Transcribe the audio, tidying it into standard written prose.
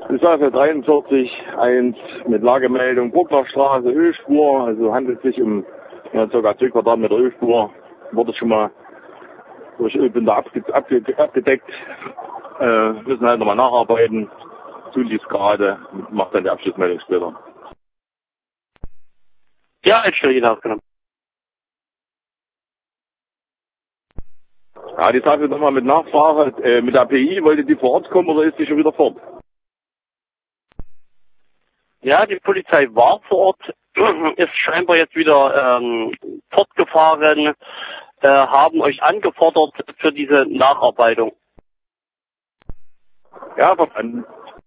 Die Sache 43, 1 mit Lagemeldung Brucknerstraße, Ölspur, also handelt es sich um ca. 2 Quadratmeter Ölspur, wurde schon mal durch Ölbinder abgedeckt, müssen halt nochmal nacharbeiten, tun dies gerade, macht dann die Abschlussmeldung später. Ja, Einstellung aufgenommen. Ja, die Sache nochmal mit Nachfrage, mit der API, wollte die vor Ort kommen oder ist die schon wieder fort? Ja, die Polizei war vor Ort, ist scheinbar jetzt wieder fortgefahren, haben euch angefordert für diese Nacharbeitung. Ja, verstanden.